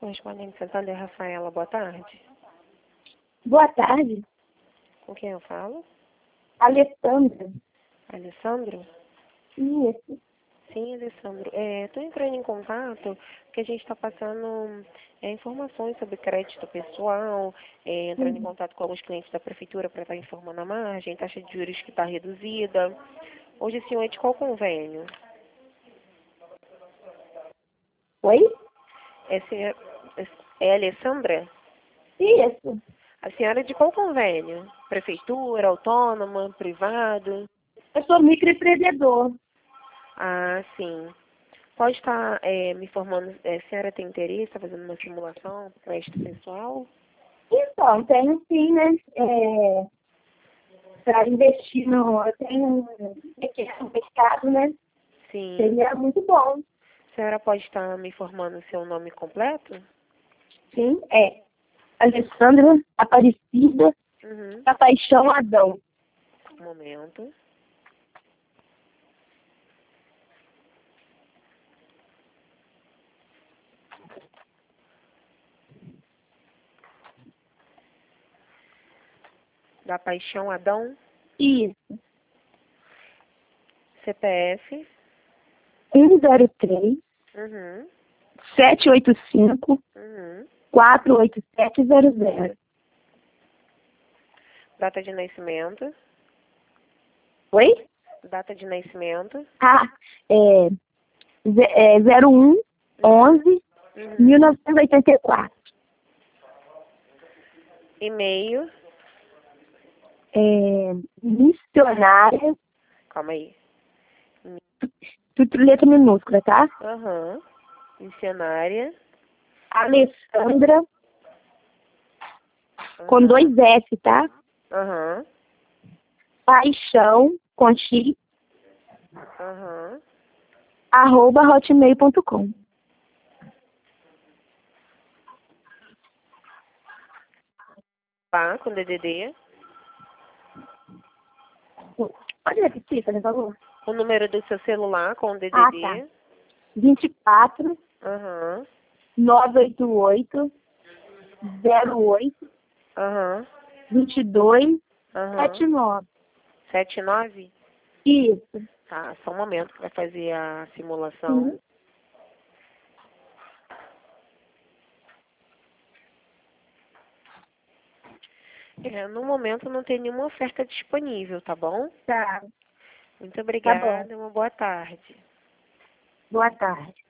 correspondente Santander, Rafaela, boa tarde. Boa tarde, Com quem eu falo? Alessandra. Alessandro? Isso. Sim, Alessandro. Estou entrando em contato porque a gente está passando informações sobre crédito pessoal, entrando em contato com alguns clientes da prefeitura para estar informando a margem, taxa de juros que está reduzida. Hoje o senhor é de qual convênio? Oi? É a Alessandra? Isso. A senhora é de qual convênio? Prefeitura, autônoma, privado? Eu sou microempreendedor. Ah, sim. Pode estar me informando, a senhora tem interesse, está fazendo uma simulação para crédito pessoal? Então, tenho sim, né? Para investir no. Eu tenho um pequeno mercado, né? Sim. Seria muito bom. A senhora pode estar me informando o seu nome completo? Sim, Alessandra Aparecida Uhum. da Paixão Adão. Um momento. Da Paixão Adão? Isso. CPF? 103 Uhum. 785 Uhum. 48700. Data de nascimento? Oi? Data de nascimento? 01 11 Uhum. 1984. E-mail? Missionária, Calma aí. tudo letra minúscula, tá? Aham. Missionária? Alessandra, com 2 S, tá? Aham. Paixão, com X, Aham. @hotmail.com. Tá, com DDD. Pode repetir, por favor? O número do seu celular com DDD. Ah, tá. 24 Aham. 988 08 Aham. 22 Aham. 79. 79? Isso. Tá, só um momento que vai fazer a simulação. No momento não tem nenhuma oferta disponível, tá bom? Tá. Muito Tá bom. obrigada, uma boa tarde. Boa tarde.